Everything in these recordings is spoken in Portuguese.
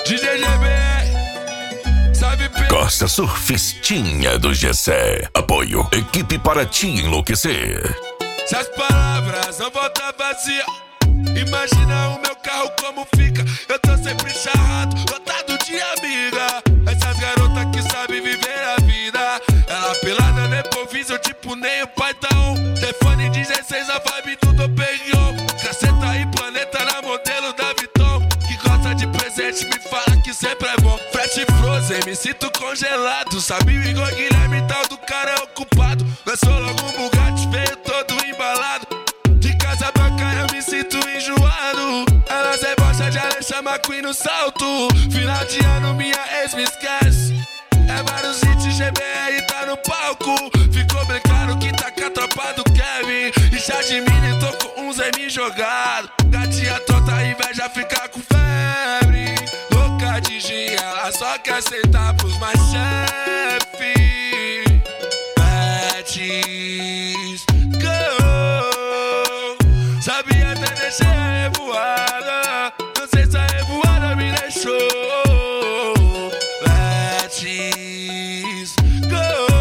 DJ GB, sabe Costa Surfistinha do Gessé. Apoio, equipe para te enlouquecer. se as palavras não voltam vazia, imagina o meu carro como fica. Eu tô sempre charrado, lotado de amiga. Essas garotas que sabem viver a vida. Ela pelada no improviso, tipo nem o pai tá um. Telefone 16, a vibe tudo pegou. Caceta e planeta na modelo da Viton. Que gosta de presente, me fala que sempre é bom. Fresh Frozen, me sinto congelado. Sabe o Igor Guilherme, tal do cara é ocupado. Lançou logo um Bugatti, veio todo embalado. De casa branca eu me sinto enjoado. Elas é bosta de Alexandre McQueen no salto. Final de ano minha ex me esquece. É vários hits, GBR tá no palco. Ficou bem claro que tá com a tropa do Kevin. E já de mini tô com uns M jogado. Gatinha tonta, inveja fica com febre. Louca de gin, ela só quer sentar pros mais chefe. Patches, go. Sabia até deixei a revoada. Não sei se a revoada me deixou. Let's go.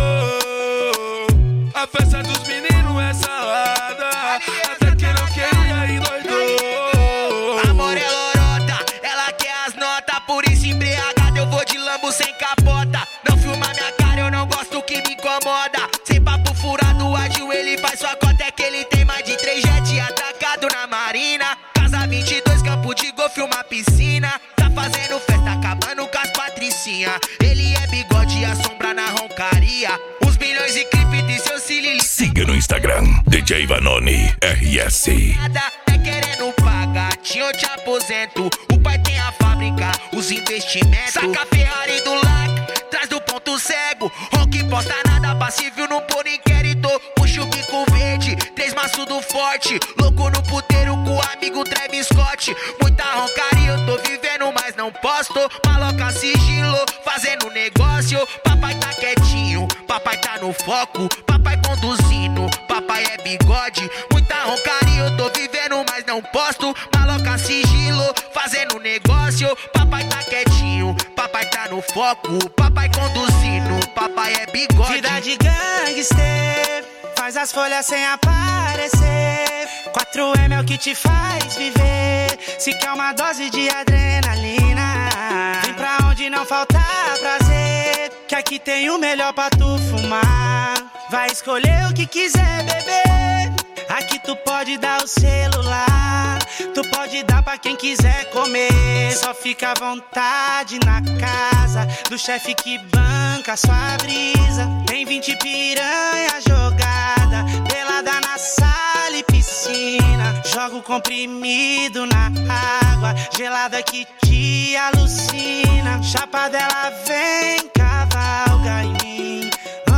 A festa dos meninos é salada. Até que não queria endoidou. Amor é lorota, ela quer as notas. Por isso embriagado eu vou de lambo sem capota. Não filma minha cara, eu não gosto que me incomoda. Sem papo furado, ajoelho e faz sua cota. É que ele tem mais de 3 jet atacado na marina. Casa 22, campo de golfe, uma piscina. Tá fazendo festa, acabando com as patricinha. Ele é bigode e a sombra na roncaria. Uns milhões de clipe de seu cílio. Siga no Instagram, DJ Vanoni RS. É querendo pagar, eu te aposento. O pai tem a fábrica, os investimentos. Saca a Ferrari do lac, traz do ponto cego. Rock posta nada passível, não pôr inquérito. Puxa o bico verde, 3 maços do forte. Louco no puteiro com o amigo Travis Scott. Muita roncaria, eu tô vivendo, mas não posto. Maloca sigilo, fazendo negócio. Papai tá quietinho, papai tá no foco. Papai conduzindo, papai é bigode. Muita roncaria, eu tô vivendo, mas não posto. Maloca sigilo, fazendo negócio. Papai tá quietinho, papai tá no foco. Papai conduzindo, papai é bigode. Vida de gangster, faz as folhas sem aparecer. 4M é o que te faz viver. Se quer uma dose de adrenalina, vem pra onde não falta prazer, que aqui tem o melhor pra tu fumar. Vai escolher o que quiser beber. Aqui tu pode dar o celular, tu pode dar pra quem quiser comer. Só fica à vontade na casa do chefe que banca sua brisa. Tem 20 piranha jogada, pelada na sala e piscina. Joga o comprimido na água gelada que te alucina. Chapa dela vem, cavalga em mim.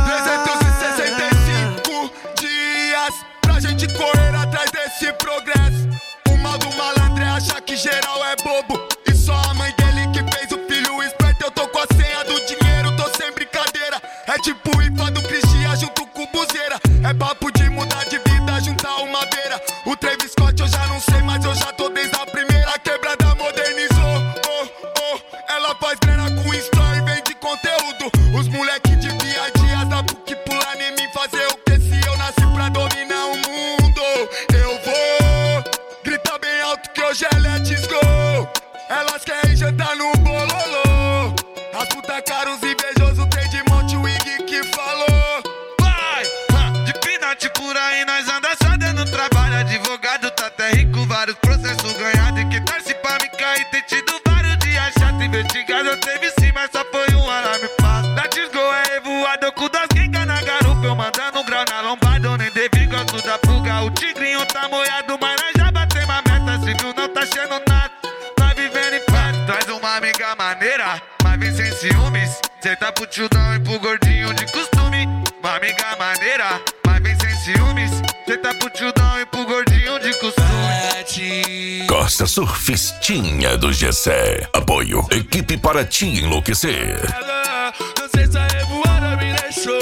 365 dias pra gente correr atrás desse progresso. O mal do malandro é achar que geral é bobo. E só a mãe dele que fez o filho esperto. Eu tô com a senha do dinheiro, tô sem brincadeira. É tipo o IFA do Cristian junto com o Buzeira. É papo de mudar de vida, juntar uma beira. O Travis Scott eu já não sei, mas eu já tô desde a primeira. Quebrada modernizou, oh, oh. Ela faz grana com story, vende conteúdo. Os moleque de dia da PUC pular em mim, fazer o que se eu nasci pra dominar o mundo. Eu vou gritar bem alto que hoje é let's go. Elas querem jantar no bololô. As puta caros invejosos, tem de monte o Iggy que falou. Vai! De pinate por aí nós anda só dando trabalho. Advogado tá até rico, vários processos ganhados. E que torce pra me cair, tem tido vários dias chato. Investigado eu teve sim, mas só foi um alarme fácil. Let's go é revoado, eu cu das quengas na garupa. Eu mandando um grau na lombada, eu nem devi, gosto da fuga. O tigrinho tá moiado, mas nós já batemos a meta. Civil não tá achando nada, nós vivendo em festa. Traz uma amiga maneira, mas vem sem ciúmes. Cê tá pro tildão e pro gordinho de costume. Uma amiga maneira, mas vem sem ciúmes. Cê tá pro tildão e pro gordinho de costume. Costa Surfistinha do Gessé. Apoio, equipe para te enlouquecer. Não sei se a revoada me deixou.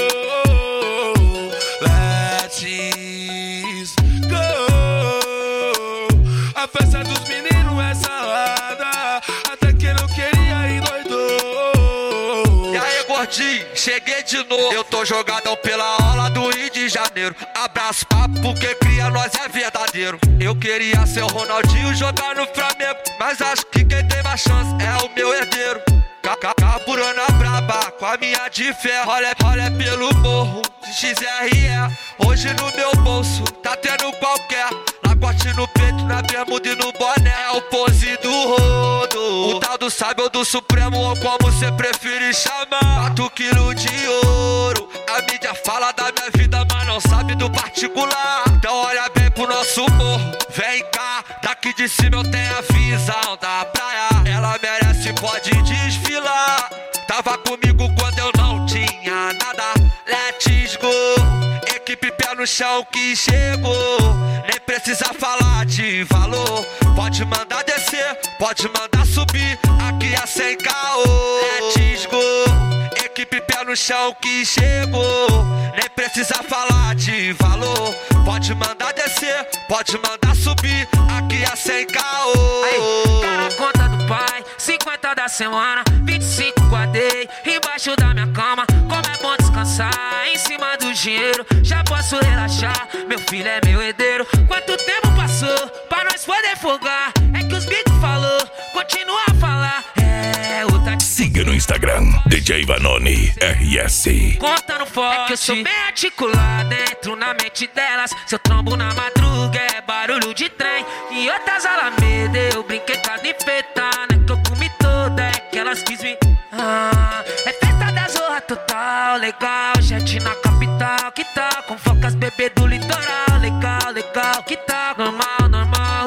Let's go. A festa dos meninos é salada. Até que não queria Ronaldinho, cheguei de novo. Eu tô jogadão pela aula do Rio de Janeiro. Abraço papo, porque cria nós é verdadeiro. Eu queria ser o Ronaldinho jogar no Flamengo, mas acho que quem tem mais chance é o meu herdeiro. Carburando a braba com a minha de ferro. Olha pelo morro de XRE. Hoje no meu bolso tá tendo qualquer lagote no peito, na bermuda e no boné. É o pose do rodo, o tal do sábio do Supremo, ou como cê preferir chamar. 4 quilos de ouro. A mídia fala da minha vida, mas não sabe do particular. Então olha bem pro nosso morro. Vem cá, daqui de cima eu tenho a visão da praia. Ela merece, pode desfilar. Tava comigo quando eu não tinha nada. Let's go. Equipe pé no chão que chegou. Nem precisa falar de valor. Pode mandar descer, pode mandar subir. Aqui é sem caô. Let's go. Equipe pé no chão que chegou. Nem precisa falar de valor. Pode mandar descer, pode mandar subir. Aqui é sem caô. Aí, tá na conta do pai, 50 da semana, 25 guardei embaixo da minha cama. Como é bom descansar em cima do dinheiro. Já posso relaxar, meu filho é meu herdeiro. Quanto tempo passou pra nós poder folgar? É que os bicos falou, continua a falar. É outra. Siga no Instagram, DJ Vanoni RS. Contando forte, é que eu sou bem articulado, entro na mente delas. Seu trombo na madruga é barulho de trem. E outras alameda eu brinquei com a enfeitando. É que eu comi toda, é que elas quis me... é festa da zorra total, legal. Jet na capital, que tal? Com focas bebê do litoral, legal, legal. Que tal? Normal, normal,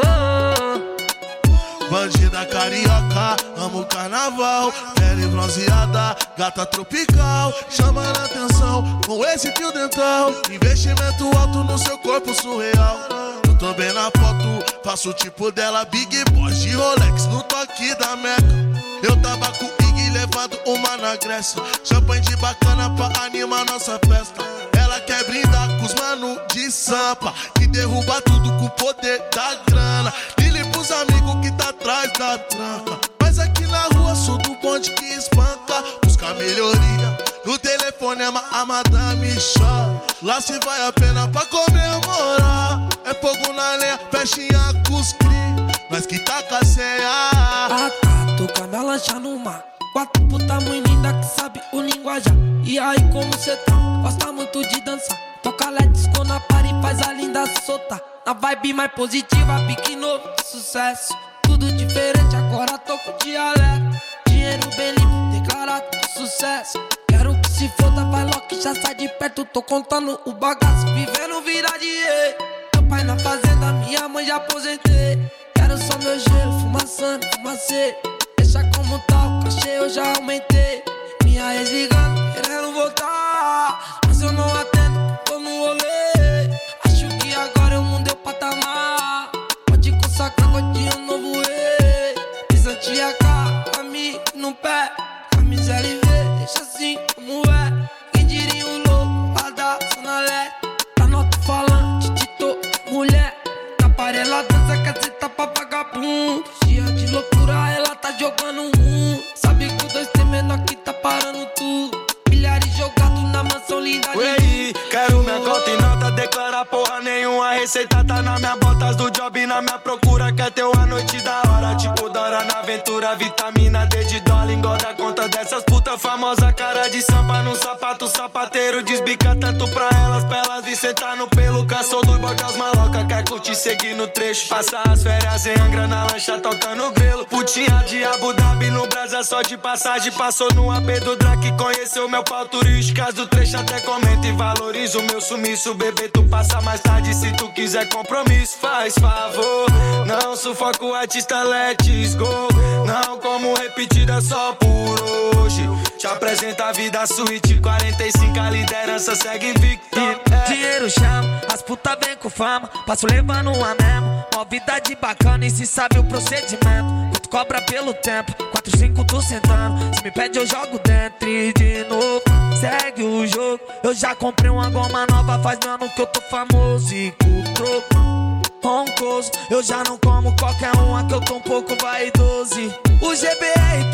Bandida carioca, amo o carnaval. Pele bronzeada, gata tropical. Chamando a atenção com esse fio dental. Investimento alto no seu corpo surreal. Eu tô bem na foto, faço o tipo dela. Big Boss de Rolex no toque da Meca. Eu tava com o Ig levando uma na Grécia. Champanhe de bacana pra animar nossa festa. Ela quer brindar com os mano de Sampa, que derruba tudo com o poder da grana. Lili pros amigos que tá atrás da tranca. Mas aqui na rua sou do bonde que espanca. Busca melhoria, no telefone a madame chora. Lá se vai a pena pra comemorar. É fogo na lenha, festinha com os cri. Nós que tá com a ceia. Toca na lancha no mar. 4 puta muito linda que sabe o linguajar. E aí como cê tá? Gosta muito de dançar. Toca let's go na party, faz a linda soltar. Na vibe mais positiva, pique novo, sucesso. Tudo diferente, agora tô com dialeto. Dinheiro bem limpo, declarado sucesso. Quero que se foda, vai logo que já sai de perto. Tô contando o bagaço, vivendo vida de rei. Meu pai na fazenda, minha mãe já aposentei. Quero só meu gelo, fumaçando, fumacê. Deixa como tá, o cachê eu já aumentei. Minha ex ligando, querendo voltar. Mas eu não atendo, tô no rolê. Acho que agora eu mudei o patamar. Pode consagrar godinho novo rei. Pisante AK, caminho no pé. Camisa LV, deixa assim como é. Quem diria um louco, pra dar sonalé. Tá no alto-falante, Tito, mulher. Na parela dança, caceta pra vagabundo. Dia de loucura, ela tá jogando sabe que o 2 tem menor que tá parando tudo. Milhares jogados na mansão linda. Ué, quero minha conta e nota, declara porra nenhuma. A receita tá na minha botas do job, na minha procura. Quer ter uma noite da hora, tipo Dora na aventura. Vitamina D de dólar, engorda conta dessas puta famosa. Cara de sampa no sapato, sapateiro desbica tanto pra elas vir sentar no pelo. Cansou do bota as maloca, quer curtir, seguir no trecho. Passar as férias em Angra na lancha, tocando grelo. Putinha de Abu Dhabi no Brasa, só de passagem. Passou no AP do Drake, conheceu meu pau turísticas do trecho. Até comenta e valoriza o meu sumiço. Bebê, tu passa mais tarde se tu quiser compromisso. Faz favor, não sufoca o artista, let's go. Não como repetida só por hoje. Te apresenta a vida suíte, 45 a liderança segue invicta. Dinheiro chama, as putas vem com fama. Passo levando uma mesmo, uma vida de bacana e se sabe o procedimento. Quanto cobra pelo tempo, 4, 5 tô sentando. Se me pede eu jogo dentro e de novo segue o jogo. Eu já comprei uma goma nova, faz ano que eu tô famoso e com o troco. Roncoso, eu já não como qualquer uma que eu tô um pouco vaidoso. O GBR puxa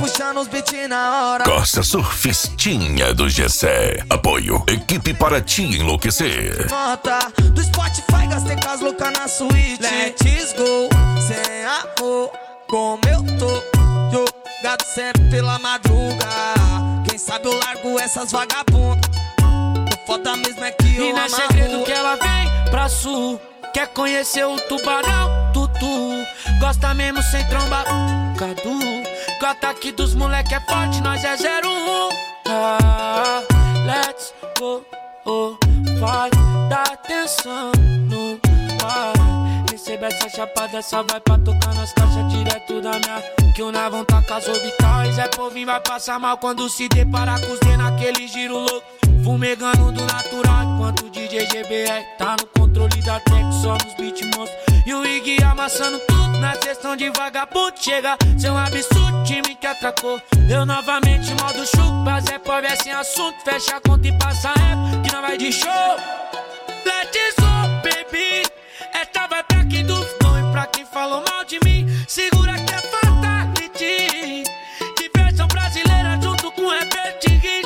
puxando os beats na hora. Costa Surfistinha do Gessé. Apoio, equipe para te enlouquecer. Nota do Spotify, gastei com as loucas na suíte. Let's go, sem amor, como eu tô. Jogado sempre pela madruga. Quem sabe eu largo essas vagabundas. O foda mesmo é que eu e não é segredo que ela vem pra sul. Quer conhecer o tubarão, tutu. Gosta mesmo sem tromba, Cadu. Que o ataque dos moleque é forte, nós é 01. Let's go, vai dar atenção no vai. Receba essa chapada, só vai pra tocar nas caixas direto da minha. Que o Navão tá com as orbitais. É povinho, vai passar mal quando se deparar com os D naquele giro louco. Fumegando do natural, enquanto o DJ GBR tá no controle da tech, somos beat monstros. E o Iggy amassando tudo na sessão de vagabundo. Chega, seu absurdo, time que atracou. Eu novamente modo chuco, mas é pobre, é sem assunto. Fecha a conta e passa a época, que não vai de show. Let's go, baby. Esta vai pra quem duvidou e pra quem falou mal de mim. Segura que é fatality. Diversão brasileira junto com Herbert Hit.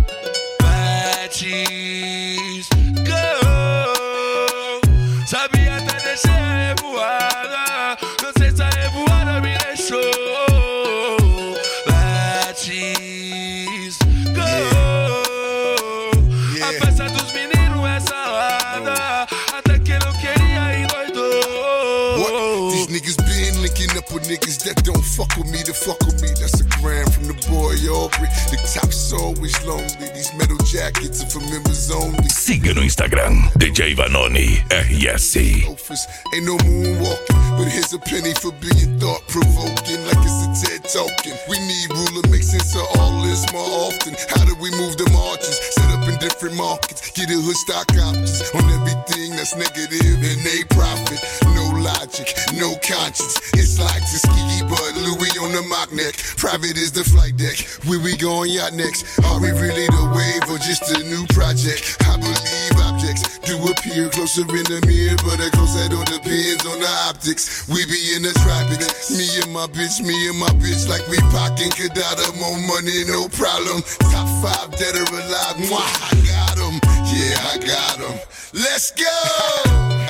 Let's go. Sabia até descer a revoada. Não sei se a revoada me deixou. Let's go. A festa dos meninos é salada. Até quem não queria endoidou. What? These niggas been linking up with niggas that don't fuck with me to fuck with me. That's a gram from the boy Aubrey. The top's always lonely. These metal jackets are for members only. Siga no Instagram, DJ Vanoni RS. Ain't no moonwalking, but here's a penny for being thought-provoking, like it's a TED talking. We need ruler, make sense of all this more often. How do we move the margins? Set up in different markets, get a hood stock options on everything that's negative and they profit. No logic, no conscience. It's like Tuskegee, but Louis on the mock neck. Private is the flight deck. Where we going yacht next? Are we really the wave or just a new project? I believe objects do appear closer in the mirror, but of course that all depends on the optics. We be in the tropics, me and my bitch like we pockin' Kadada. More money, no problem. Top 5 dead or alive, mwah, I got 'em. Yeah, I got 'em. Let's go.